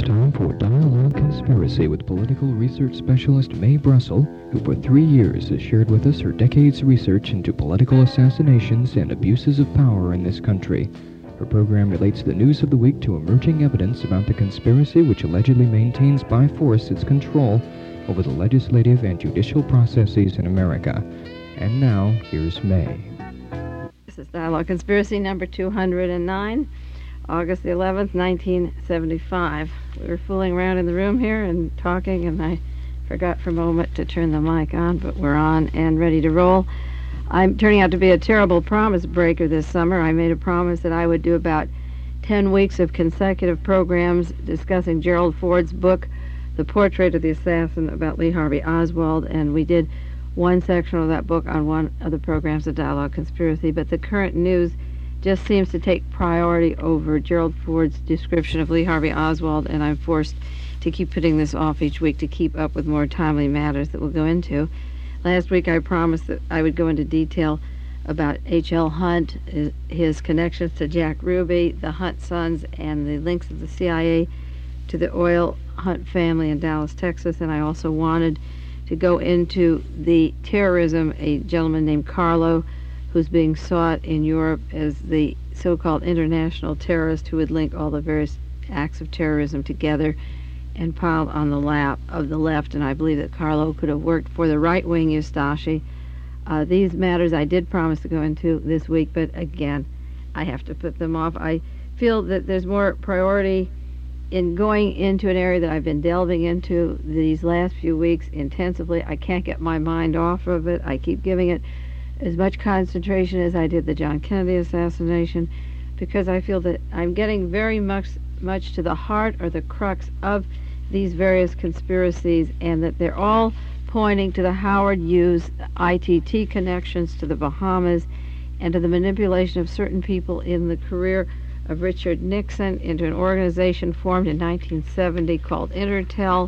time for Dialogue Conspiracy with political research specialist Mae Brussel, who for 3 years has shared with us her decades' research into political assassinations and abuses of power in this country. Her program relates the news of the week to emerging evidence about the conspiracy which allegedly maintains by force its control over the legislative and judicial processes in America. And now, here's Mae. This is Dialogue Conspiracy number 209. August the 11th, 1975. We were fooling around in the room here and talking, and I forgot for a moment to turn the mic on, but we're on and ready to roll. I'm turning out to be a terrible promise breaker this summer. I made a promise that I would do about 10 weeks of consecutive programs discussing Gerald Ford's book, The Portrait of the Assassin, about Lee Harvey Oswald, and we did one section of that book on one of the programs of Dialogue Conspiracy, but the current news just seems to take priority over Gerald Ford's description of Lee Harvey Oswald, and I'm forced to keep putting this off each week to keep up with more timely matters that we'll go into. Last week I promised that I would go into detail about H.L. Hunt, his connections to Jack Ruby, the Hunt sons, and the links of the CIA to the oil Hunt family in Dallas, Texas, and I also wanted to go into the terrorism, a gentleman named Carlo, who's being sought in Europe as the so-called international terrorist who would link all the various acts of terrorism together and piled on the lap of the left, and I believe that Carlo could have worked for the right-wing Ustashi. These matters I did promise to go into this week, but again, I have to put them off. I feel that there's more priority in going into an area that I've been delving into these last few weeks intensively. I can't get my mind off of it. I keep giving it as much concentration as I did the John Kennedy assassination, because I feel that I'm getting very much to the heart or the crux of these various conspiracies, and that they're all pointing to the Howard Hughes ITT connections to the Bahamas and to the manipulation of certain people in the career of Richard Nixon into an organization formed in 1970 called Intertel,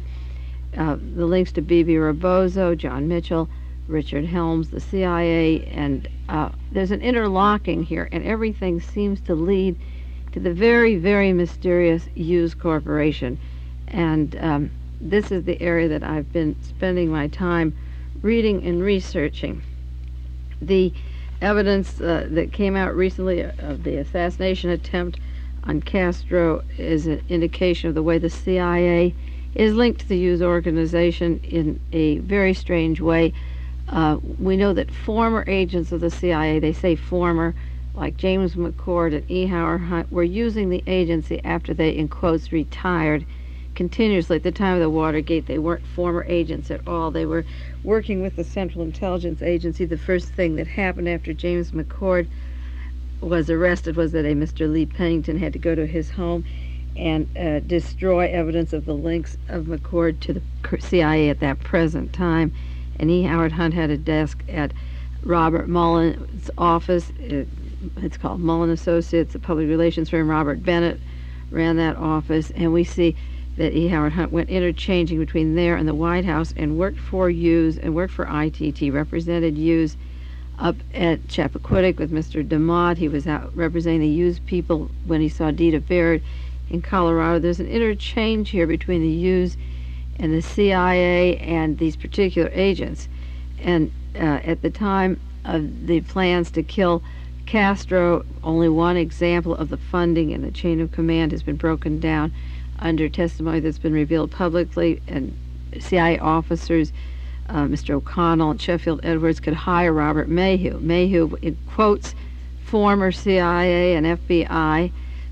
the links to Bibi Rebozo, John Mitchell, Richard Helms, the CIA, and there's an interlocking here, and everything seems to lead to the very, very mysterious Hughes Corporation. And this is the area that I've been spending my time reading and researching. The evidence that came out recently of the assassination attempt on Castro is an indication of the way the CIA is linked to the Hughes organization in a very strange way. We know that former agents of the CIA, they say former, like James McCord and E. Howard Hunt, were using the agency after they, in quotes, retired continuously. At the time of the Watergate, they weren't former agents at all. They were working with the Central Intelligence Agency. The first thing that happened after James McCord was arrested was that a Mr. Lee Pennington had to go to his home and destroy evidence of the links of McCord to the CIA at that present time. And E. Howard Hunt had a desk at Robert Mullen's office. It's called Mullen Associates, a public relations firm. Robert Bennett ran that office, and we see that E. Howard Hunt went interchanging between there and the White House and worked for Hughes and worked for ITT, represented Hughes up at Chappaquiddick with Mr. DeMott. He was out representing the Hughes people when he saw Dita Baird in Colorado. There's an interchange here between the Hughes and the CIA and these particular agents. And at the time of the plans to kill Castro, only one example of the funding and the chain of command has been broken down under testimony that's been revealed publicly, and CIA officers, Mr. O'Connell and Sheffield Edwards, could hire Robert Mayhew. Mayhew, in quotes, former CIA and FBI,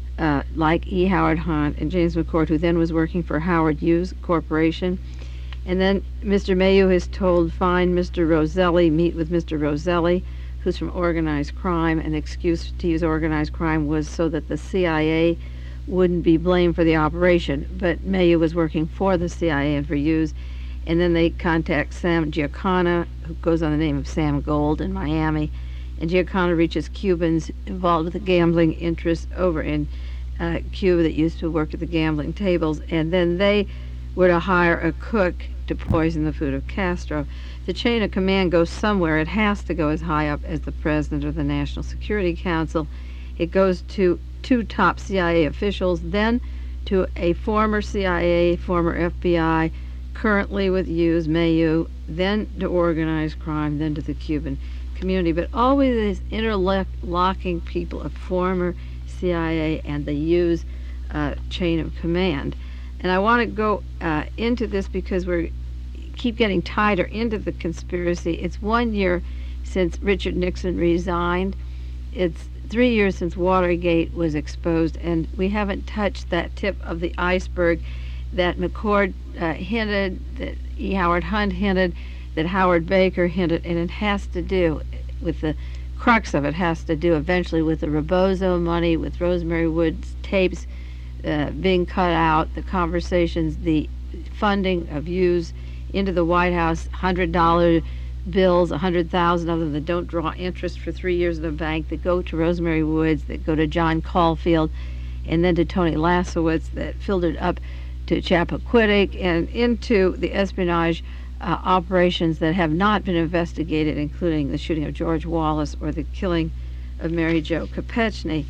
like E. Howard Hunt and James McCord, who then was working for Howard Hughes Corporation. And then Mr. Mayhew is told, find Mr. Roselli, meet with Mr. Roselli, who's from organized crime, and the excuse to use organized crime was so that the CIA wouldn't be blamed for the operation. But Mayhew was working for the CIA and for Hughes. And then they contact Sam Giancana, who goes on the name of Sam Gold, in Miami. And Giancana reaches Cubans involved with the gambling interests over in Cuba that used to work at the gambling tables. And then they were to hire a cook to poison the food of Castro. The chain of command goes somewhere. It has to go as high up as the president of the National Security Council. It goes to two top CIA officials, then to a former CIA, former FBI, currently with Hughes, Mayu, then to organized crime, then to the Cuban community. But always these interlocking people of former CIA and the Hughes chain of command. And I want to go into this because we keep getting tighter into the conspiracy. It's 1 year since Richard Nixon resigned. It's 3 years since Watergate was exposed, and we haven't touched that tip of the iceberg that McCord hinted, that E. Howard Hunt hinted, that Howard Baker hinted, and it has to do with the crux of it, has to do eventually with the Rebozo money, with Rosemary Woods tapes being cut out, the conversations, the funding of Hughes into the White House, $100 bills, 100,000 of them that don't draw interest for 3 years in the bank, that go to Rosemary Woods, that go to John Caulfield, and then to Tony Lasowitz, that filtered up to Chappaquiddick and into the espionage operations that have not been investigated, including the shooting of George Wallace or the killing of Mary Jo Kopechne.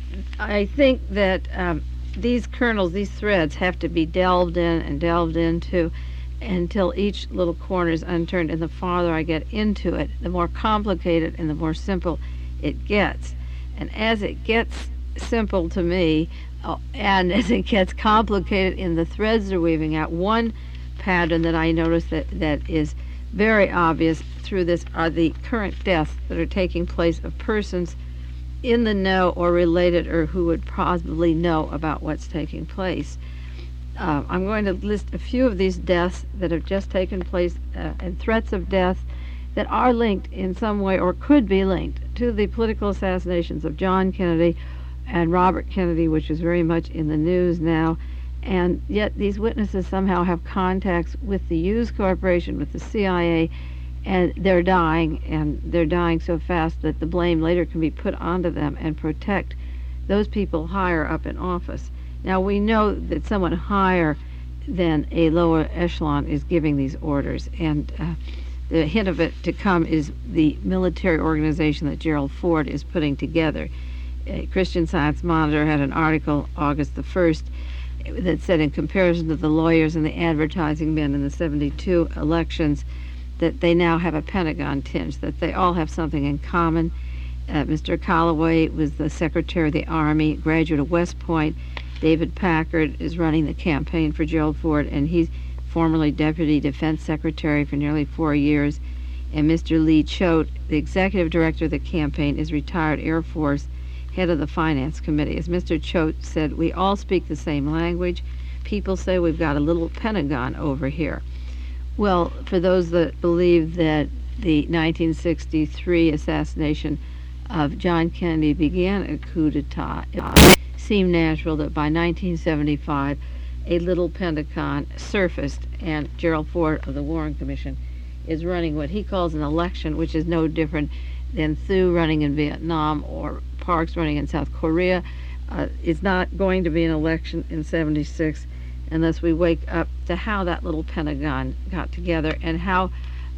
I think that these kernels, these threads, have to be delved in and delved into until each little corner is unturned, and the farther I get into it, the more complicated and the more simple it gets. And as it gets simple to me, and as it gets complicated in the threads they're weaving out, one pattern that I notice that is very obvious through this are the current deaths that are taking place of persons in the know or related or who would possibly know about what's taking place. I'm going to list a few of these deaths that have just taken place and threats of death that are linked in some way or could be linked to the political assassinations of John Kennedy and Robert Kennedy, which is very much in the news now. And yet these witnesses somehow have contacts with the Hughes Corporation, with the CIA, and they're dying so fast that the blame later can be put onto them and protect those people higher up in office. Now, we know that someone higher than a lower echelon is giving these orders, and the hint of it to come is the military organization that Gerald Ford is putting together. Christian Science Monitor had an article August the 1st that said, in comparison to the lawyers and the advertising men in the 72 elections, that they now have a Pentagon tinge, that they all have something in common. Mr. Callaway was the Secretary of the Army, graduate of West Point. David Packard is running the campaign for Gerald Ford, and he's formerly Deputy Defense Secretary for nearly 4 years. And Mr. Lee Choate, the Executive Director of the campaign, is retired Air Force, head of the Finance Committee. As Mr. Choate said, we all speak the same language. People say we've got a little Pentagon over here. Well, for those that believe that the 1963 assassination of John Kennedy began a coup d'etat, it seemed natural that by 1975 a little Pentagon surfaced, and Gerald Ford of the Warren Commission is running what he calls an election, which is no different than Thieu running in Vietnam or Parks running in South Korea. It's not going to be an election in 76 unless we wake up to how that little Pentagon got together and how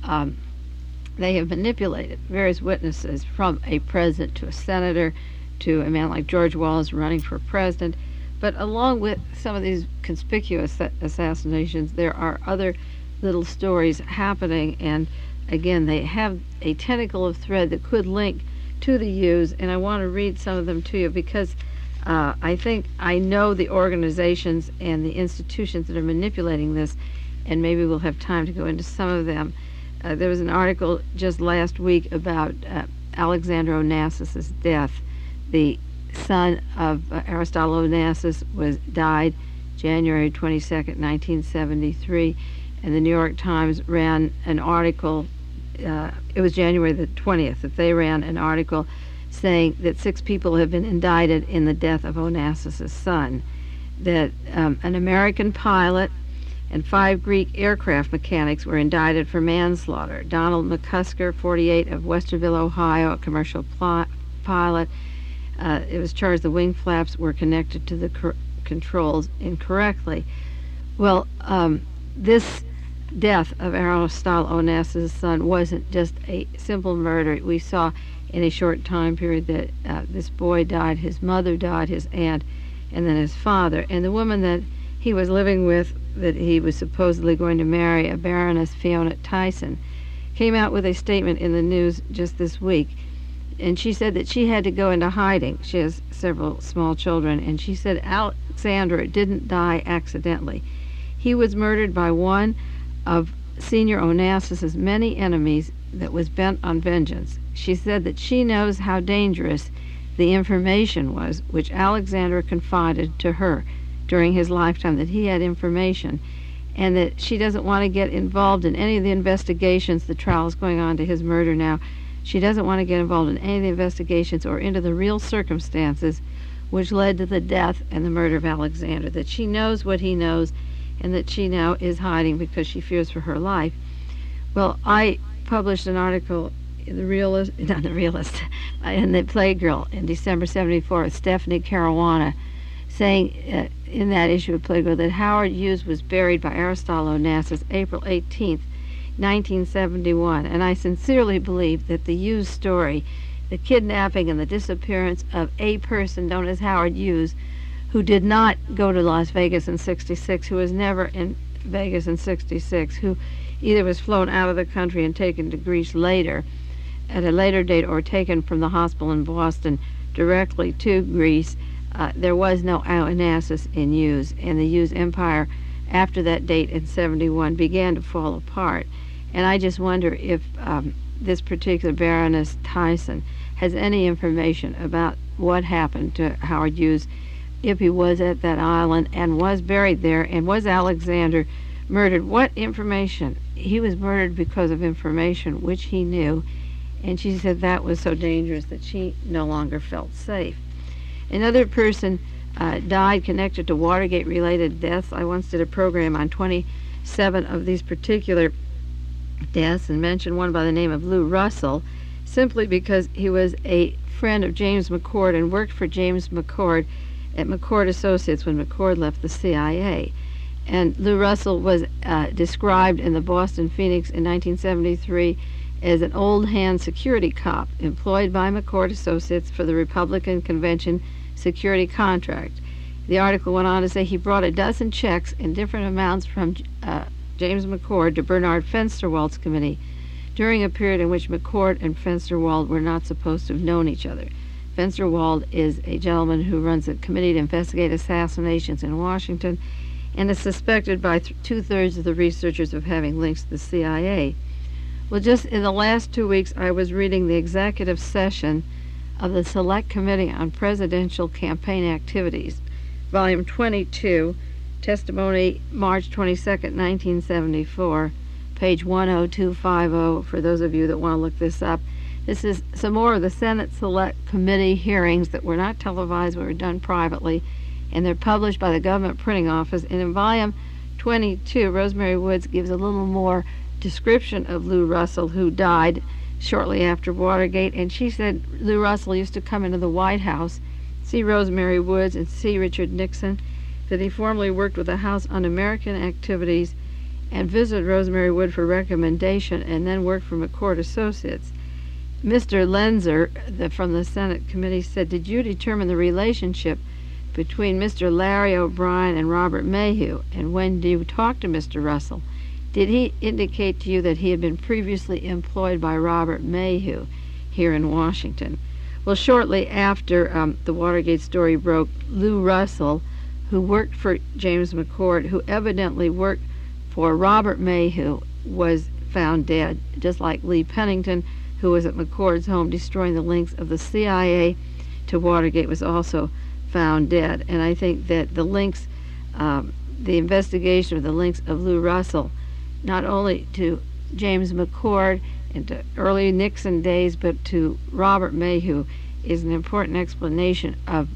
they have manipulated various witnesses, from a president to a senator to a man like George Wallace running for president. But along with some of these conspicuous assassinations, there are other little stories happening, and again, they have a tentacle of thread that could link to the Hughes, and I want to read some of them to you because I think I know the organizations and the institutions that are manipulating this, and maybe we'll have time to go into some of them. There was an article just last week about Alexander Onassis' death. The son of Aristotle Onassis died January 22nd, 1973, and the New York Times ran an article. It was January the 20th that they ran an article saying that 6 people have been indicted in the death of Onassis' son, that an American pilot and 5 Greek aircraft mechanics were indicted for manslaughter. Donald McCusker, 48, of Westerville, Ohio, a commercial pilot, it was charged the wing flaps were connected to the controls incorrectly. Well, this death of Aristotle Onassis' son wasn't just a simple murder. We saw in a short time period that this boy died, his mother died, his aunt, and then his father. And the woman that he was living with, that he was supposedly going to marry, a Baroness Fiona Tyson, came out with a statement in the news just this week. And she said that she had to go into hiding. She has several small children. And she said Alexander didn't die accidentally. He was murdered by one of Senior Onassis's many enemies that was bent on vengeance. She said that she knows how dangerous the information was which Alexander confided to her during his lifetime, that he had information, and that she doesn't want to get involved in any of the investigations. The trial is going on to his murder now. She doesn't want to get involved in any of the investigations or into the real circumstances which led to the death and the murder of Alexander, that she knows what he knows and that she now is hiding because she fears for her life. Well, I published an article in the Realist, not the Realist, in the Playgirl in December '74 with Stephanie Caruana, saying in that issue of Playgirl that Howard Hughes was buried by Aristotle Onassis April 18th, 1971, and I sincerely believe that the Hughes story, the kidnapping and the disappearance of a person known as Howard Hughes, who did not go to Las Vegas in '66, who was never in Vegas in '66, who either was flown out of the country and taken to Greece later, at a later date, or taken from the hospital in Boston directly to Greece. There was no Onassis in Hughes, and the Hughes empire after that date in '71 began to fall apart. And I just wonder if this particular Baroness Tyson has any information about what happened to Howard Hughes, if he was at that island and was buried there, and was Alexander murdered. What information? He was murdered because of information which he knew, and she said that was so dangerous that she no longer felt safe. Another person died connected to Watergate-related deaths. I once did a program on 27 of these particular deaths and mentioned one by the name of Lou Russell, simply because he was a friend of James McCord and worked for James McCord at McCord Associates when McCord left the CIA. And Lou Russell was described in the Boston Phoenix in 1973 as an old-hand security cop employed by McCord Associates for the Republican Convention security contract. The article went on to say he brought a dozen checks in different amounts from James McCord to Bernard Fensterwald's committee during a period in which McCord and Fensterwald were not supposed to have known each other. Fensterwald is a gentleman who runs a committee to investigate assassinations in Washington and is suspected by two-thirds of the researchers of having links to the CIA. Well, just in the last 2 weeks, I was reading the executive session of the Select Committee on Presidential Campaign Activities, Volume 22, Testimony, March 22nd, 1974, page 10250, for those of you that want to look this up. This is some more of the Senate Select Committee hearings that were not televised, but were done privately, and they're published by the Government Printing Office. And in Volume 22, Rosemary Woods gives a little more description of Lou Russell, who died shortly after Watergate. And she said Lou Russell used to come into the White House, see Rosemary Woods, and see Richard Nixon, that he formerly worked with the House Un-American Activities and visited Rosemary Wood for recommendation, and then worked for McCord Associates. Mr. Lenzer from the Senate committee said, "Did you determine the relationship between Mr. Larry O'Brien and Robert Mayhew? And when you talked to Mr. Russell, did he indicate to you that he had been previously employed by Robert Mayhew here in Washington?" Well, shortly after the Watergate story broke, Lou Russell, who worked for James McCord, who evidently worked for Robert Mayhew, was found dead, just like Lee Pennington, who was at McCord's home destroying the links of the CIA to Watergate, was also found dead. And I think that the links, the investigation of the links of Lou Russell, not only to James McCord and to early Nixon days, but to Robert Mayhew, is an important explanation of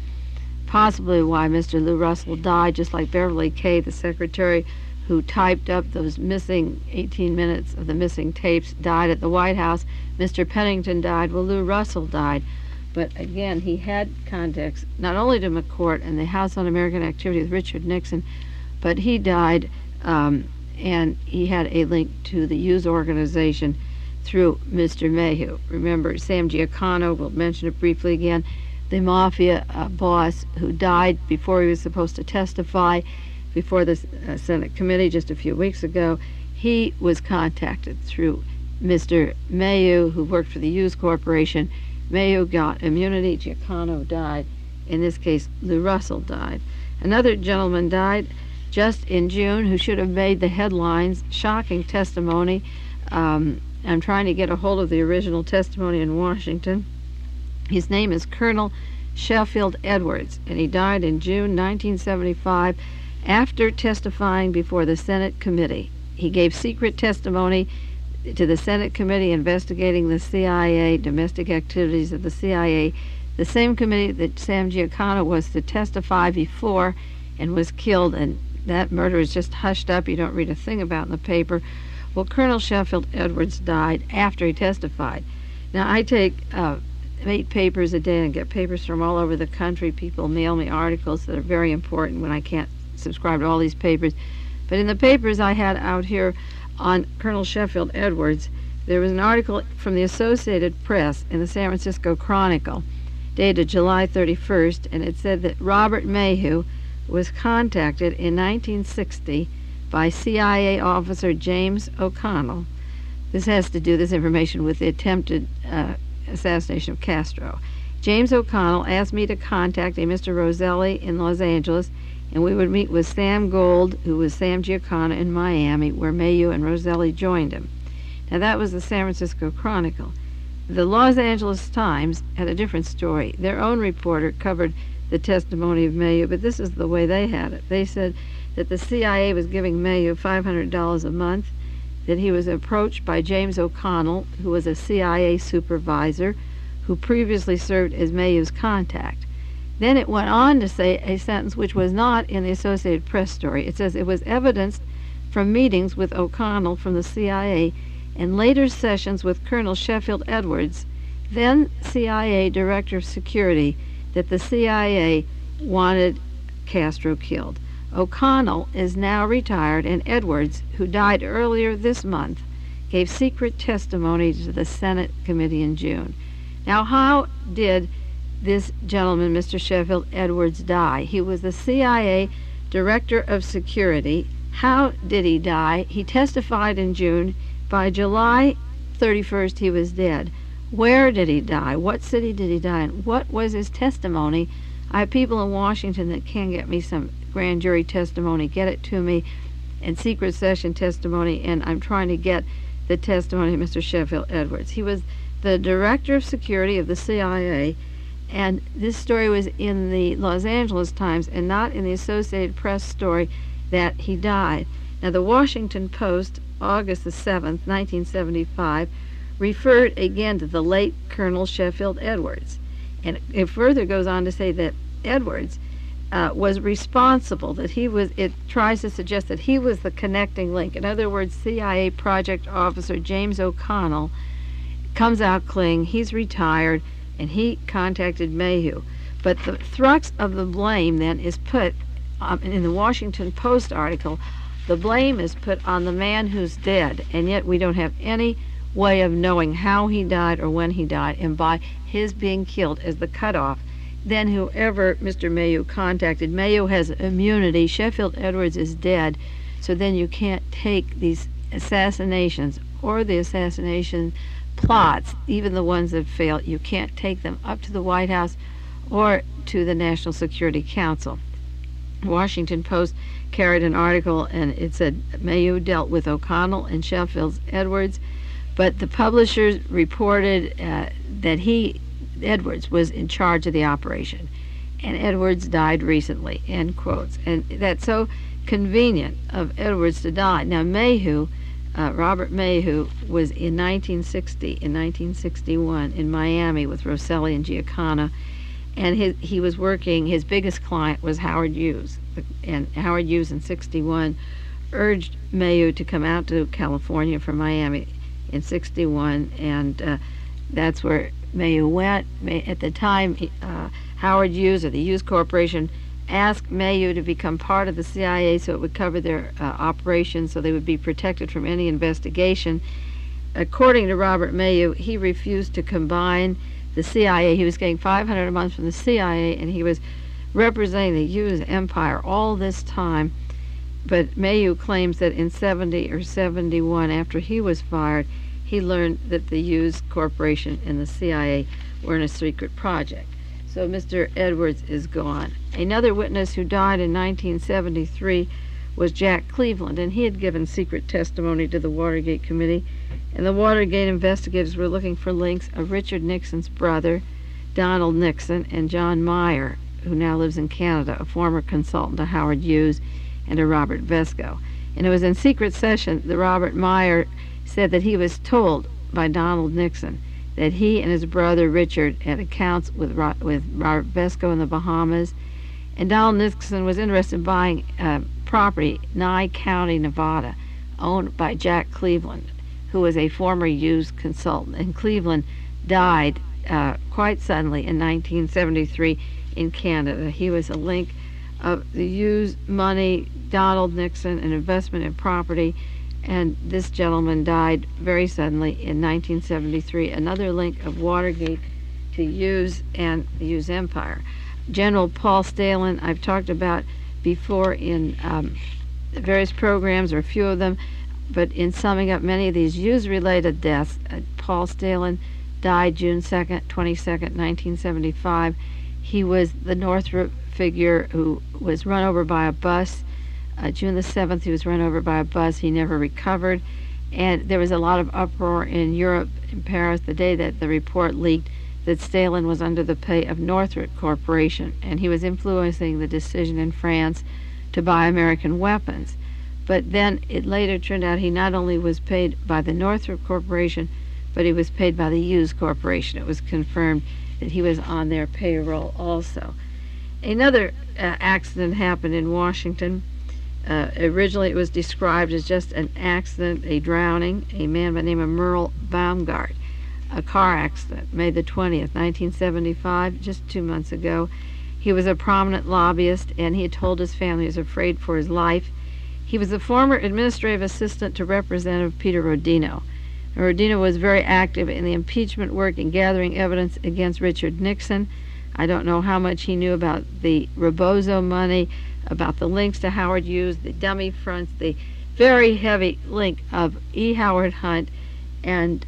possibly why Mr. Lou Russell died, just like Beverly Kay, the secretary who typed up those missing 18 minutes of the missing tapes, died at the White House. Mr. Pennington died. Well, Lou Russell died. But again, he had contacts not only to McCord and the House Un-American Activity with Richard Nixon, but he died, and he had a link to the Hughes organization through Mr. Mayhew. Remember, Sam Giancana, we'll mention it briefly again, the mafia boss who died before he was supposed to testify before the Senate committee just a few weeks ago. He was contacted through Mr. Mayu, who worked for the Hughes Corporation. Mayu got immunity. Giancana died. In this case, Lou Russell died. Another gentleman died just in June who should have made the headlines. Shocking testimony. I'm trying to get a hold of the original testimony in Washington. His name is Colonel Sheffield Edwards, and he died in June 1975 after testifying before the Senate committee. He gave secret testimony to the Senate committee investigating the CIA, domestic activities of the CIA, the same committee that Sam Giancana was to testify before and was killed, and that murder is just hushed up. You don't read a thing about in the paper. Well, Colonel Sheffield Edwards died after he testified. Now, I take 8 papers a day and get papers from all over the country. People mail me articles that are very important when I can't subscribe to all these papers. But in the papers I had out here on Colonel Sheffield Edwards, there was an article from the Associated Press in the San Francisco Chronicle dated July 31st, and it said that Robert Mayu was contacted in 1960 by CIA officer James O'Connell. This has to do, this information, with the attempted assassination of Castro. James O'Connell asked me to contact a Mr. Roselli in Los Angeles, and we would meet with Sam Gold, who was Sam Giancana, in Miami, where Mayu and Roselli joined him. Now, that was the San Francisco Chronicle. The Los Angeles Times had a different story. Their own reporter covered the testimony of Mayu, but this is the way they had it. They said that the CIA was giving Mayu $500 a month, that he was approached by James O'Connell, who was a CIA supervisor who previously served as Mayu's contact. Then it went on to say a sentence which was not in the Associated Press story. It says it was evidenced from meetings with O'Connell from the CIA and later sessions with Colonel Sheffield Edwards, then CIA Director of Security, that the CIA wanted Castro killed. O'Connell is now retired, and Edwards, who died earlier this month, gave secret testimony to the Senate committee in June. Now, how did this gentleman, Mr. Sheffield Edwards, die? He was the CIA Director of Security. How did he die? He testified in June. By July 31st, he was dead. Where did he die? What city did he die in? What was his testimony? I have people in Washington that can get me some grand jury testimony, get it to me, and secret session testimony, and I'm trying to get the testimony of Mr. Sheffield Edwards. He was the Director of Security of the CIA, and this story was in the Los Angeles Times and not in the Associated Press story that he died. Now, the Washington Post, August the 7th, 1975, referred again to the late Colonel Sheffield Edwards. And it further goes on to say that Edwards was responsible, that he was, it tries to suggest that he was the connecting link. In other words, CIA project officer James O'Connell comes out clean, he's retired, and he contacted Mayu. But the thrust of the blame then is put, in the Washington Post article, the blame is put on the man who's dead, and yet we don't have any way of knowing how he died or when he died, and by his being killed as the cutoff, then whoever Mr. Mayu contacted, Mayu has immunity, Sheffield Edwards is dead, so then you can't take these assassinations or the assassination plots, even the ones that fail, you can't take them up to the White House or to the National Security Council. Washington Post carried an article, and it said Mayu dealt with O'Connell and Sheffield Edwards, but the publishers reported that Edwards was in charge of the operation, and Edwards died recently, end quotes. And that's so convenient of Edwards to die. Now, Mayu, Robert Mayu, was in 1961 in Miami with Roselli and Giancana, and he was working, his biggest client was Howard Hughes, and Howard Hughes in 61 urged Mayu to come out to California from Miami in 61, and that's where Mayu went. At the time, Howard Hughes, or the Hughes Corporation, asked Mayu to become part of the CIA so it would cover their operations, so they would be protected from any investigation. According to Robert Mayu, he refused to combine the CIA. He was getting $500 a month from the CIA, and he was representing the Hughes empire all this time. But Mayhew claims that in 70 or 71, after he was fired, he learned that the Hughes Corporation and the CIA were in a secret project. So Mr. Edwards is gone. Another witness who died in 1973 was Jack Cleveland, and he had given secret testimony to the Watergate Committee. And the Watergate investigators were looking for links of Richard Nixon's brother, Donald Nixon, and John Meyer, who now lives in Canada, a former consultant to Howard Hughes and to Robert Vesco. And it was in secret session that Robert Meyer said that he was told by Donald Nixon that he and his brother Richard had accounts with Robert Vesco in the Bahamas, and Donald Nixon was interested in buying property, Nye County, Nevada, owned by Jack Cleveland, who was a former Hughes consultant. And Cleveland died quite suddenly in 1973 in Canada. He was a link of the Hughes money, Donald Nixon, an investment in property, and this gentleman died very suddenly in 1973. Another link of Watergate to Hughes and the Hughes empire. General Paul Stalin, I've talked about before in various programs, or a few of them, but in summing up many of these Hughes-related deaths, Paul Stalin died June 22nd, 1975. He was the Northrop figure who was run over by a bus. June the 7th, he was run over by a bus. He never recovered. And there was a lot of uproar in Europe, in Paris, the day that the report leaked that Stalin was under the pay of Northrop Corporation, and he was influencing the decision in France to buy American weapons. But then it later turned out he not only was paid by the Northrop Corporation, but he was paid by the Hughes Corporation. It was confirmed that he was on their payroll also. Another accident happened in Washington. Originally it was described as just an accident, a drowning, a man by the name of Merle Baumgart. A car accident, May the 20th, 1975, just 2 months ago. He was a prominent lobbyist, and he had told his family he was afraid for his life. He was the former administrative assistant to Representative Peter Rodino. Rodino was very active in the impeachment work and gathering evidence against Richard Nixon. I don't know how much he knew about the Rebozo money, about the links to Howard Hughes, the dummy fronts, the very heavy link of E. Howard Hunt and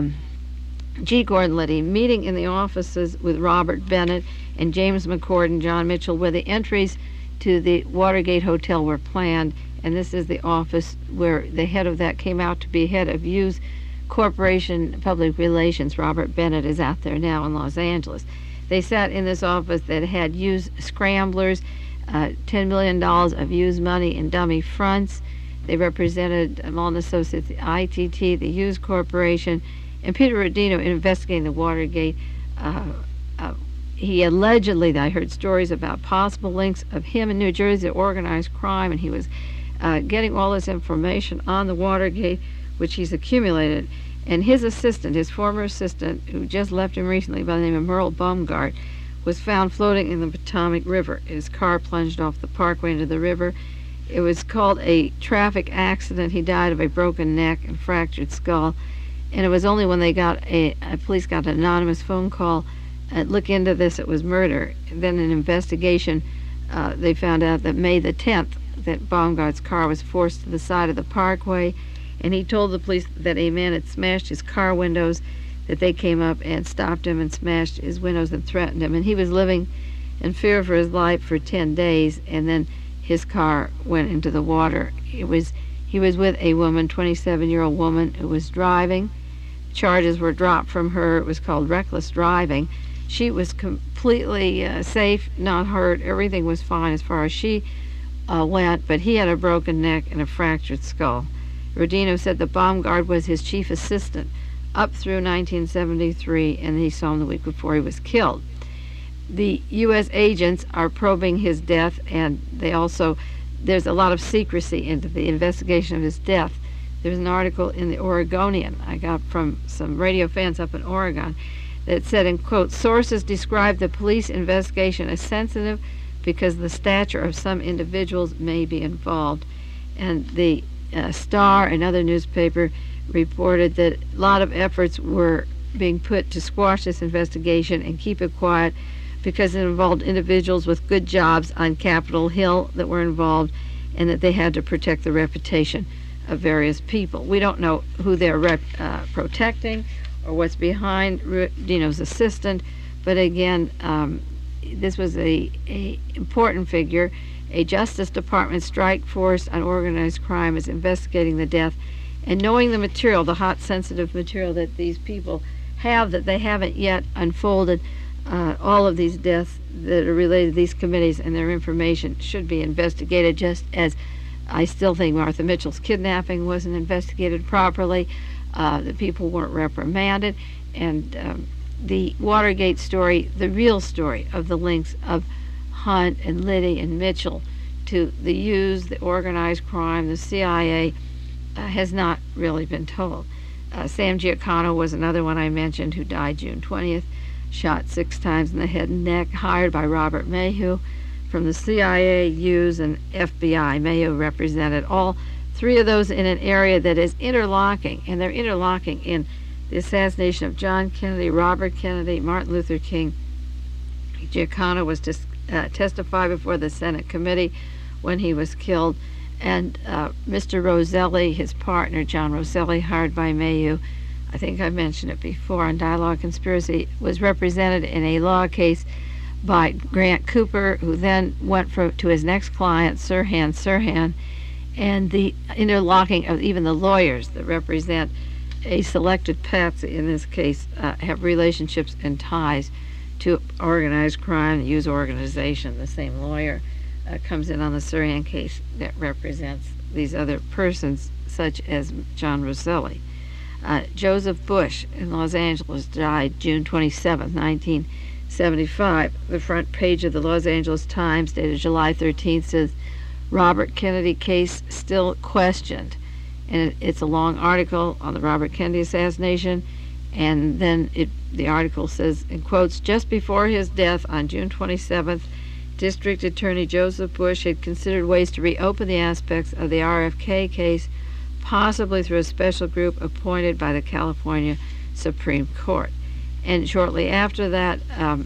G. Gordon Liddy meeting in the offices with Robert Bennett and James McCord and John Mitchell, where the entries to the Watergate Hotel were planned. And this is the office where the head of that came out to be head of Hughes Corporation Public Relations. Robert Bennett is out there now in Los Angeles. They sat in this office that had Hughes scramblers, $10 million of Hughes money in dummy fronts. They represented Mullen Associates, the ITT, the Hughes Corporation, and Peter Rodino investigating the Watergate. He allegedly, I heard stories about possible links of him in New Jersey to organized crime, and he was getting all this information on the Watergate, which he's accumulated. And his assistant, his former assistant, who just left him recently by the name of Merle Baumgart, was found floating in the Potomac River. His car plunged off the parkway into the river. It was called a traffic accident. He died of a broken neck and fractured skull. And it was only when they got police got an anonymous phone call, look into this, it was murder. And then an investigation, they found out that May the 10th, that Baumgart's car was forced to the side of the parkway, and he told the police that a man had smashed his car windows, that they came up and stopped him and smashed his windows and threatened him. And he was living in fear for his life for 10 days, and then his car went into the water. He was with a woman, 27-year-old woman, who was driving. Charges were dropped from her. It was called reckless driving. She was completely safe, not hurt. Everything was fine as far as she went, but he had a broken neck and a fractured skull. Rodino said that Baumgart was his chief assistant up through 1973, and he saw him the week before he was killed. The U.S. agents are probing his death, and there's a lot of secrecy into the investigation of his death. There's an article in the Oregonian I got from some radio fans up in Oregon that said, in quote, sources describe the police investigation as sensitive because the stature of some individuals may be involved. And the Star, another newspaper, reported that a lot of efforts were being put to squash this investigation and keep it quiet because it involved individuals with good jobs on Capitol Hill that were involved, and that they had to protect the reputation of various people. We don't know who they're protecting or what's behind Dino's assistant, but again, this was a important figure. A Justice Department strike force on organized crime is investigating the death, and knowing the material, the hot, sensitive material that these people have that they haven't yet unfolded, all of these deaths that are related to these committees and their information should be investigated, just as I still think Martha Mitchell's kidnapping wasn't investigated properly, the people weren't reprimanded, and the Watergate story, the real story of the links of Hunt and Liddy and Mitchell to the U's, the organized crime, the CIA, has not really been told. Sam Giancana was another one I mentioned, who died June 20th, shot 6 times in the head and neck, hired by Robert Mayhew from the CIA, U's, and FBI. Mayhew represented all 3 of those in an area that is interlocking, and they're interlocking in the assassination of John Kennedy, Robert Kennedy, Martin Luther King. Giancana was to testify before the Senate committee when he was killed, and Mr. Roselli, his partner, John Roselli, hired by Mayhew, I think I mentioned it before on Dialogue Conspiracy, was represented in a law case by Grant Cooper, who then went to his next client, Sirhan Sirhan, and the interlocking of even the lawyers that represent a selected patsy in this case have relationships and ties to organized crime, the U's organization. The same lawyer comes in on the Sirhan case that represents these other persons, such as John Roselli. Joseph Bush in Los Angeles died June 27, 1975. The front page of the Los Angeles Times, dated July 13th, says, "Robert Kennedy case still questioned." And it's a long article on the Robert Kennedy assassination, and then the article says, in quotes, "Just before his death on June 27th, District Attorney Joseph Bush had considered ways to reopen the aspects of the RFK case, possibly through a special group appointed by the California Supreme Court." And shortly after that,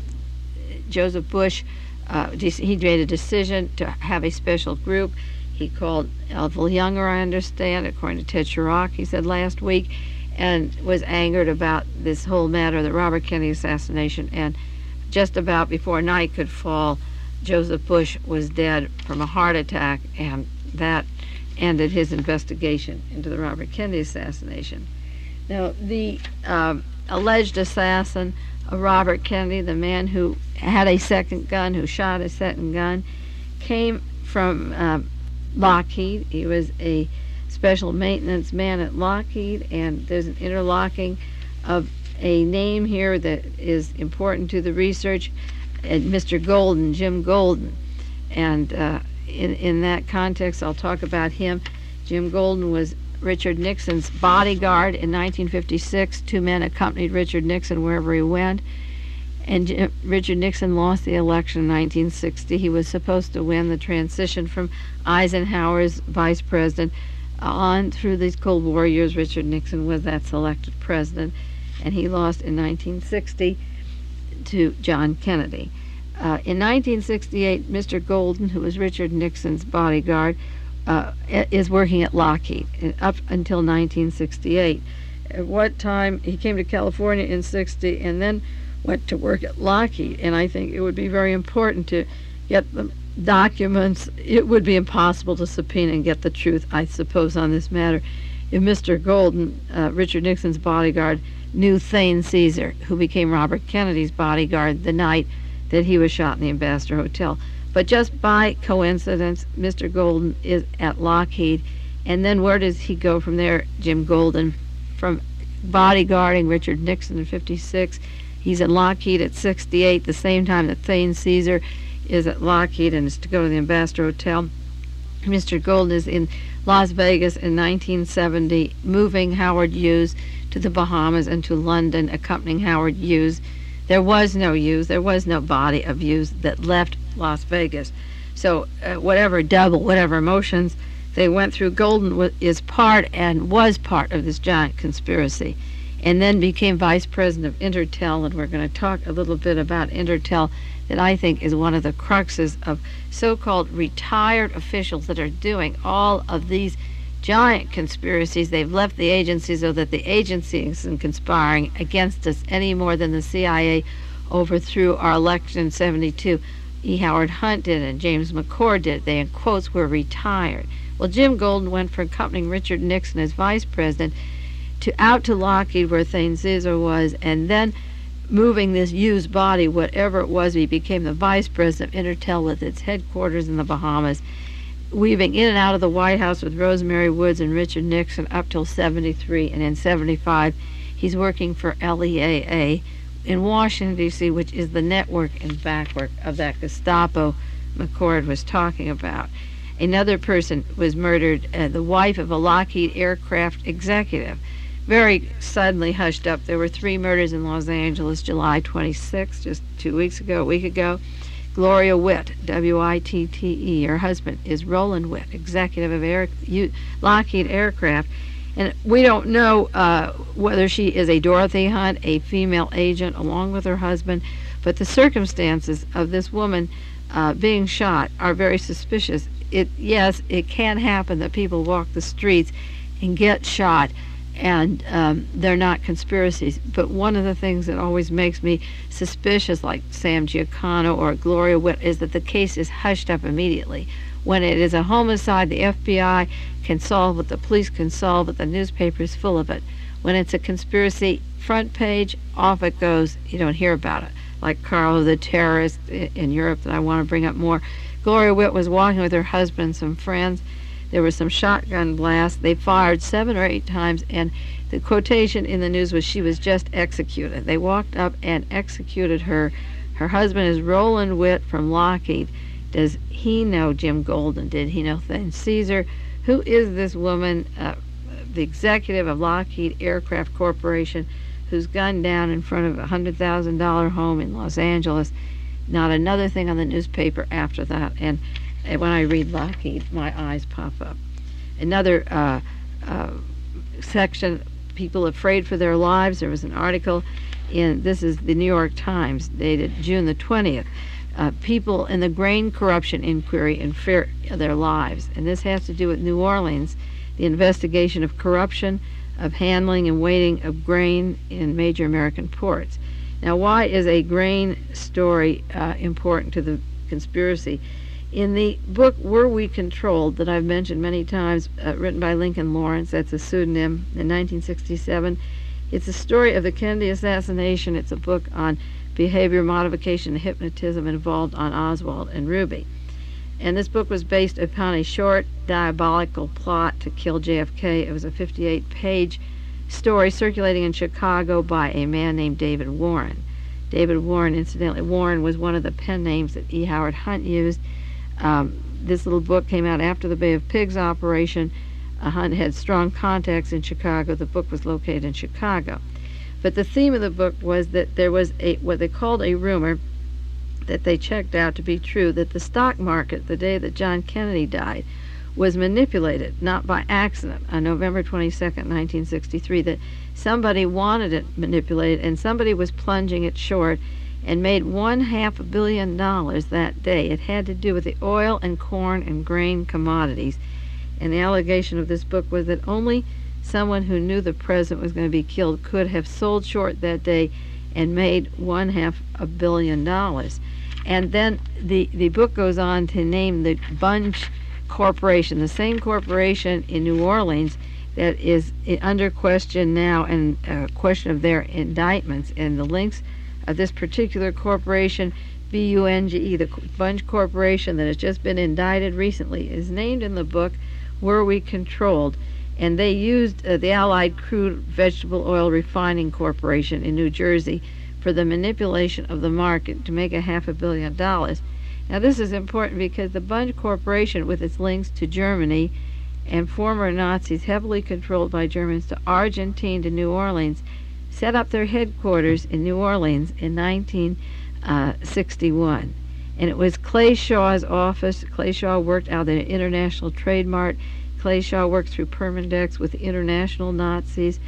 Joseph Bush, he made a decision to have a special group. He called Elville Younger, I understand, according to Ted Chirac, he said last week, and was angered about this whole matter of the Robert Kennedy assassination. And just about before night could fall, Joseph Bush was dead from a heart attack, and that ended his investigation into the Robert Kennedy assassination. Now, the alleged assassin of Robert Kennedy, the man who had a second gun, who shot a second gun, came from Lockheed. He was a special maintenance man at Lockheed, and there's an interlocking of a name here that is important to the research, Mr. Golden, Jim Golden. And in that context, I'll talk about him. Jim Golden was Richard Nixon's bodyguard in 1956. 2 men accompanied Richard Nixon wherever he went. And Richard Nixon lost the election in 1960. He was supposed to win the transition from Eisenhower's vice president on through these Cold War years. Richard Nixon was that selected president, and he lost in 1960 to John Kennedy. In 1968, Mr. Golden, who was Richard Nixon's bodyguard, is working at Lockheed up until 1968. At what time he came to California in 60 and then went to work at Lockheed. And I think it would be very important to get the documents. It would be impossible to subpoena and get the truth, I suppose, on this matter if Mr. Golden, Richard Nixon's bodyguard, knew Thane Caesar, who became Robert Kennedy's bodyguard the night that he was shot in the Ambassador Hotel. But just by coincidence, Mr. Golden is at Lockheed. And then where does he go from there, Jim Golden? From bodyguarding Richard Nixon in 56, he's at Lockheed at 68, the same time that Thane Caesar is at Lockheed and is to go to the Ambassador Hotel. Mr. Golden is in Las Vegas in 1970, moving Howard Hughes to the Bahamas and to London, accompanying Howard Hughes. There was no Hughes, there was no body of Hughes that left Las Vegas. So whatever emotions they went through, Golden is part and was part of this giant conspiracy. and then became vice president of Intertel, and we're going to talk a little bit about Intertel that I think is one of the cruxes of so-called retired officials that are doing all of these giant conspiracies. They've left the agency so that the agency isn't conspiring against us any more than the CIA overthrew our election in 72. E. Howard Hunt did and James McCord did. They, in quotes, were retired. Well, Jim Golden went from accompanying Richard Nixon as vice president out to Lockheed, where Thane Zizor was, and then moving this used body, whatever it was, he became the vice president of Intertel with its headquarters in the Bahamas, weaving in and out of the White House with Rosemary Woods and Richard Nixon up till 73, and in 75 he's working for LEAA in Washington, D.C., which is the network and backwork of that Gestapo McCord was talking about. Another person was murdered, the wife of a Lockheed aircraft executive. Very suddenly hushed up. There were 3 murders in Los Angeles, July 26, just a week ago. Gloria Witt, W-I-T-T-E. Her husband is Roland Witt, executive of Lockheed Aircraft. And we don't know whether she is a Dorothy Hunt, a female agent, along with her husband, but the circumstances of this woman being shot are very suspicious. Yes, it can happen that people walk the streets and get shot, and they're not conspiracies. But one of the things that always makes me suspicious, like Sam Giancana or Gloria Witt, is that the case is hushed up immediately. When it is a homicide, the FBI can solve it, the police can solve it, the newspaper is full of it. When it's a conspiracy, front page, off it goes. You don't hear about it. Like Carlo the terrorist in Europe that I want to bring up more. Gloria Witt was walking with her husband and some friends. There was some shotgun blasts. They fired 7 or 8 times, and the quotation in the news was she was just executed. They walked up and executed her. Her husband is Roland Witt from Lockheed. Does he know Jim Golden? Did he know Thane Zizor? Who is this woman, the executive of Lockheed Aircraft Corporation, who's gunned down in front of a $100,000 home in Los Angeles? Not another thing on the newspaper after that. And when I read Lockheed, my eyes pop up. Another section, people afraid for their lives. There was an article this is the New York Times, dated June the 20th. People in the grain corruption inquiry in fear of their lives. And this has to do with New Orleans, the investigation of corruption, of handling and weighting of grain in major American ports. Now, why is a grain story important to the conspiracy? In the book Were We Controlled, that I've mentioned many times, written by Lincoln Lawrence, that's a pseudonym, in 1967, it's a story of the Kennedy assassination. It's a book on behavior modification and hypnotism involved on Oswald and Ruby. And this book was based upon a short, diabolical plot to kill JFK. It was a 58-page story circulating in Chicago by a man named David Warren. David Warren, incidentally, Warren was one of the pen names that E. Howard Hunt used. This little book came out after the Bay of Pigs operation. Hunt had strong contacts in Chicago. The book was located in Chicago. But the theme of the book was that there was what they called a rumor that they checked out to be true, that the stock market, the day that John Kennedy died, was manipulated, not by accident, on November 22nd, 1963, that somebody wanted it manipulated, and somebody was plunging it short and made $500 million that day. It had to do with the oil and corn and grain commodities. And the allegation of this book was that only someone who knew the president was going to be killed could have sold short that day and made $500 million. And then the book goes on to name the Bunch Corporation, the same corporation in New Orleans that is under question now, and question of their indictments. And the links of this particular corporation, B-U-N-G-E, the Bunch Corporation that has just been indicted recently, is named in the book Were We Controlled? And they used the Allied Crude Vegetable Oil Refining Corporation in New Jersey for the manipulation of the market to make $500 million. Now this is important because the Bunch Corporation, with its links to Germany and former Nazis heavily controlled by Germans to Argentina to New Orleans, set up their headquarters in New Orleans in 1961. And it was Clay Shaw's office. Clay Shaw worked out of the International Trade Mart. Clay Shaw worked through Permindex with the international Nazis.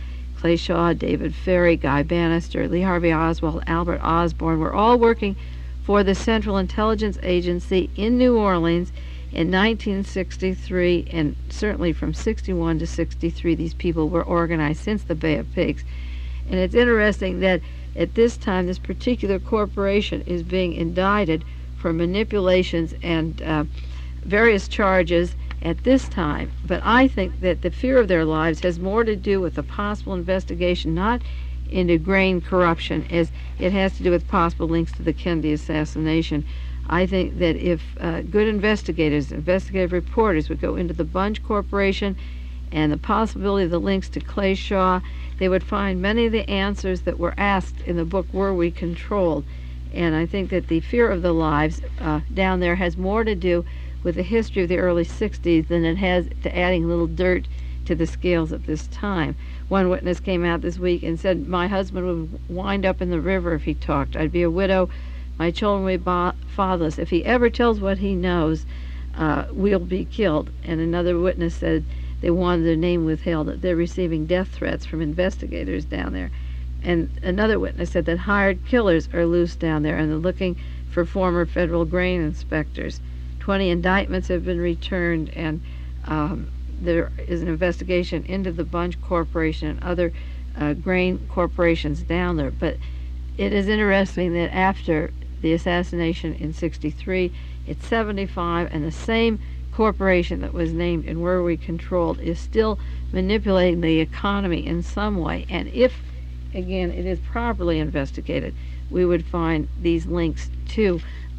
Clay Shaw, David Ferry, Guy Bannister, Lee Harvey Oswald, Albert Osborne were all working for the Central Intelligence Agency in New Orleans in 1963, and certainly from 61 to 63 these people were organized since the Bay of Pigs. And it's interesting that at this time this particular corporation is being indicted for manipulations and various charges at this time. But I think that the fear of their lives has more to do with the possible investigation, not into grain corruption, as it has to do with possible links to the Kennedy assassination. I think that if good investigators, investigative reporters would go into the Bunge Corporation and the possibility of the links to Clay Shaw, they would find many of the answers that were asked in the book, Were We Controlled? And I think that the fear of the lives down there has more to do with the history of the early 60s than it has to adding a little dirt to the scales at this time. One witness came out this week and said, my husband would wind up in the river if he talked. I'd be a widow. My children would be fatherless. If he ever tells what he knows, we'll be killed. And another witness said they wanted their name withheld, that they're receiving death threats from investigators down there. And another witness said that hired killers are loose down there and they're looking for former federal grain inspectors. 20 indictments have been returned, and there is an investigation into the Bunge Corporation and other grain corporations down there. But it is interesting that after the assassination in 63, it's 75, and the same corporation that was named in Were We Controlled is still manipulating the economy in some way. And if, again, it is properly investigated, we would find these links to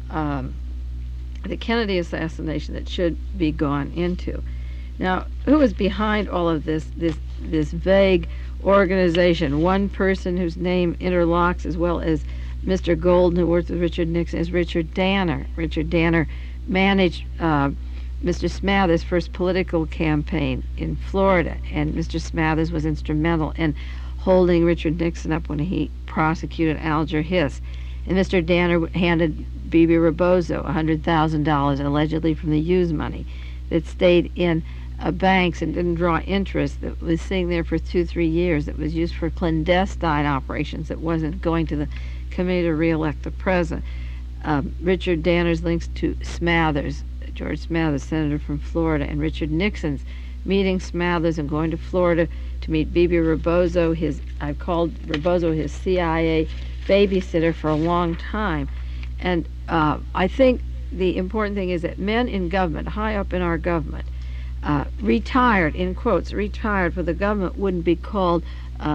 the Kennedy assassination that should be gone into. Now, who is behind all of this vague organization? One person whose name interlocks, as well as Mr. Golden, who worked with Richard Nixon, is Richard Danner. Richard Danner managed Mr. Smathers' first political campaign in Florida, and Mr. Smathers was instrumental in holding Richard Nixon up when he prosecuted Alger Hiss. And Mr. Danner handed Bebe Rebozo $100,000 allegedly from the Hughes money that stayed in banks and didn't draw interest, that was sitting there for 2-3 years, that was used for clandestine operations, that wasn't going to the committee to re-elect the president. Richard Danner's links to Smathers, George Smathers, senator from Florida, and Richard Nixon's meeting Smathers and going to Florida to meet Bebe Rebozo. I've called Rebozo his CIA babysitter for a long time. And I think the important thing is that men in government, high up in our government, retired, in quotes, retired, for the government wouldn't be called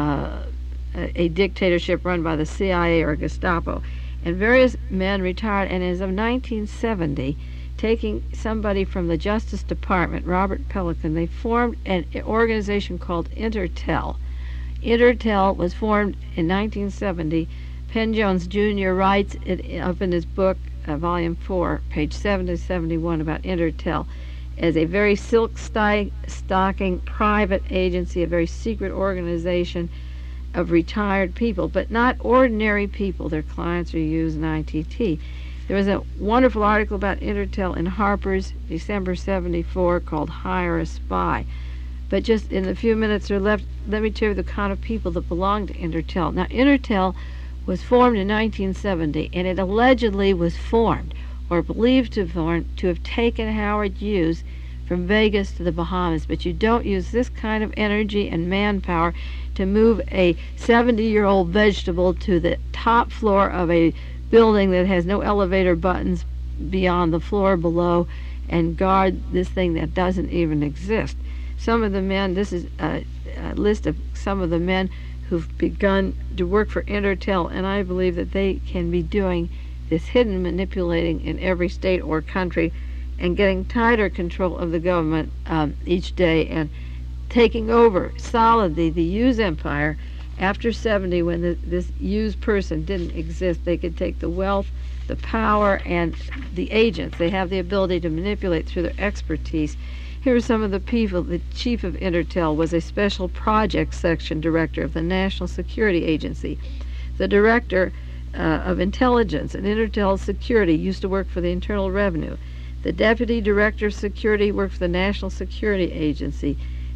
a dictatorship run by the CIA or Gestapo. And various men retired, and as of 1970, taking somebody from the Justice Department, Robert Pelican, they formed an organization called Intertel. Intertel was formed in 1970. Penn Jones Jr. writes it up in his book, Volume 4, page 70 to 71, about Intertel as a very silk-stocking private agency, a very secret organization of retired people, but not ordinary people. Their clients are used in ITT. There was a wonderful article about Intertel in Harper's, December 74, called Hire a Spy. But just in the few minutes that are left, let me tell you the kind of people that belong to Intertel. Now, Intertel was formed in 1970, and it allegedly was formed, or believed to have taken Howard Hughes from Vegas to the Bahamas. But you don't use this kind of energy and manpower to move a 70-year-old vegetable to the top floor of a building that has no elevator buttons beyond the floor below and guard this thing that doesn't even exist. Some of the men, this is a list of some of the men who've begun to work for Intertel, and I believe that they can be doing this hidden manipulating in every state or country and getting tighter control of the government each day and taking over solidly the Hughes empire. After 70, when this Hughes person didn't exist, they could take the wealth, the power, and the agents. They have the ability to manipulate through their expertise. Here are some of the people. The chief of Intertel was a special projects section director of the National Security Agency. The director of intelligence and Intertel Security used to work for the Internal Revenue. The deputy director of security worked for the National Security Agency.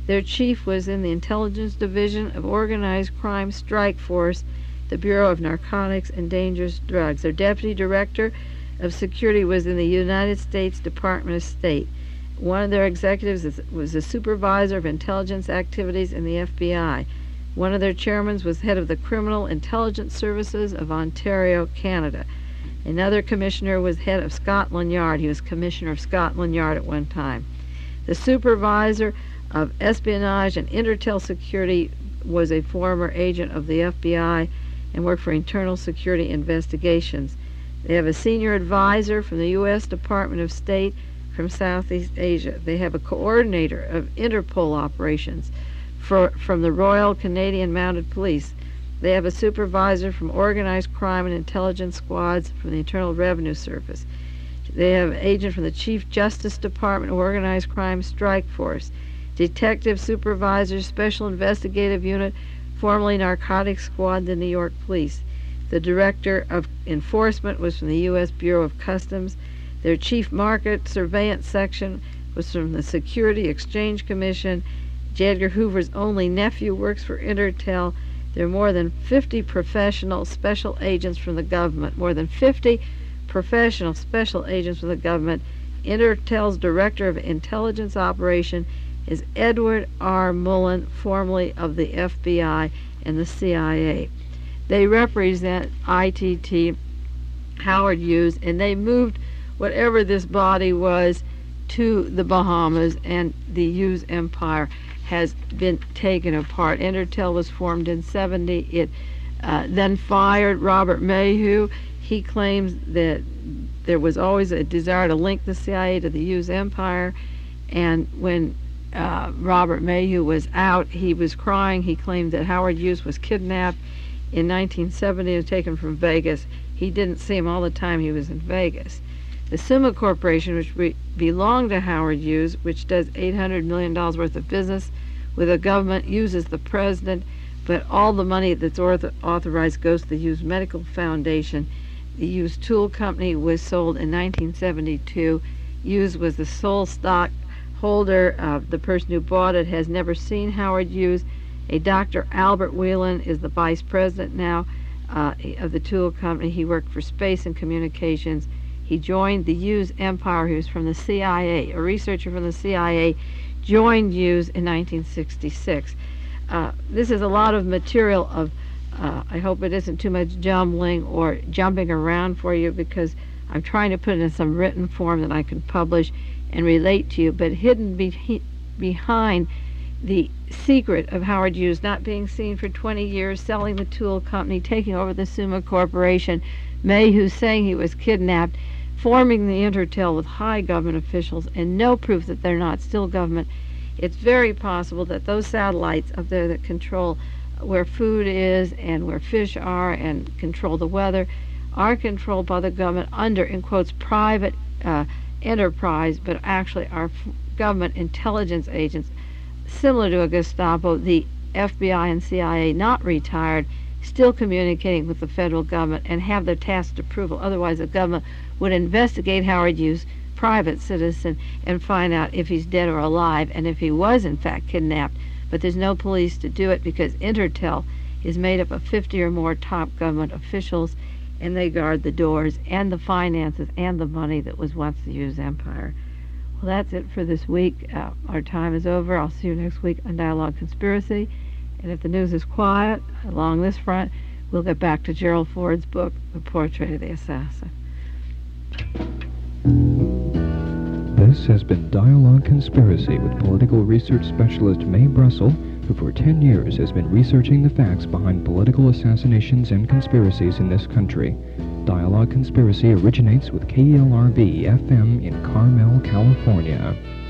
Their chief was in the Intelligence Division of Organized Crime Strike Force, the Bureau of Narcotics and Dangerous Drugs. Their deputy director of security was in the United States Department of State. One of their executives was the supervisor of intelligence activities in the FBI. One of their chairmen was head of the Criminal Intelligence Services of Ontario, Canada. Another commissioner was head of Scotland Yard. He was commissioner of Scotland Yard at one time. The supervisor of espionage and Intertel security was a former agent of the FBI and worked for internal security investigations. They have a senior advisor from the U.S. Department of State from Southeast Asia. They have a coordinator of Interpol operations from the Royal Canadian Mounted Police. They have a supervisor from organized crime and intelligence squads from the Internal Revenue Service. They have an agent from the Chief Justice Department Organized Crime Strike Force, detective supervisor, Special Investigative Unit, formerly Narcotics Squad, the New York Police. The director of enforcement was from the U.S. Bureau of Customs. Their chief market surveillance section was from the Security Exchange Commission. J. Edgar Hoover's only nephew works for Intertel. There are more than 50 professional special agents from the government. More than 50 professional special agents from the government. Intertel's director of intelligence operation is Edward R. Mullen, formerly of the FBI and the CIA. They represent ITT, Howard Hughes, and they moved whatever this body was to the Bahamas, and the Hughes Empire has been taken apart. Intertel was formed in 70. It then fired Robert Mayhew. He claims that there was always a desire to link the CIA to the Hughes Empire, and when Robert Mayhew was out, he was crying. He claimed that Howard Hughes was kidnapped in 1970 and taken from Vegas. He didn't see him all the time he was in Vegas. The Summa Corporation, which belonged to Howard Hughes, which does $800 million worth of business with the government, uses the president, but all the money that's authorized goes to the Hughes Medical Foundation. The Hughes Tool Company was sold in 1972. Hughes was the sole stockholder. The person who bought it has never seen Howard Hughes. A Dr. Albert Whelan is the vice president now of the Tool Company. He worked for Space and Communications. He joined the Hughes Empire. He was from the CIA. A researcher from the CIA joined Hughes in 1966. This is a lot of material of, I hope it isn't too much jumbling or jumping around for you, because I'm trying to put it in some written form that I can publish and relate to you, but hidden behind the secret of Howard Hughes not being seen for 20 years, selling the Tool Company, taking over the Summa Corporation, Mayhew saying he was kidnapped, forming the Intertel with high government officials, and no proof that they're not still government. It's very possible that those satellites up there that control where food is and where fish are and control the weather are controlled by the government under, in quotes, private enterprise, but actually are government intelligence agents, similar to a Gestapo, the FBI and CIA, not retired, still communicating with the federal government and have their tacit approval. Otherwise, the government would investigate Howard Hughes, private citizen, and find out if he's dead or alive, and if he was in fact kidnapped. But there's no police to do it, because Intertel is made up of 50 or more top government officials, and they guard the doors and the finances and the money that was once the Hughes Empire. Well, that's it for this week. Our time is over. I'll see you next week on Dialogue Conspiracy. And if the news is quiet along this front, we'll get back to Gerald Ford's book, The Portrait of the Assassin. This has been Dialogue Conspiracy with political research specialist Mae Brussel, who for 10 years has been researching the facts behind political assassinations and conspiracies in this country. Dialogue Conspiracy originates with KELRV FM in Carmel, California.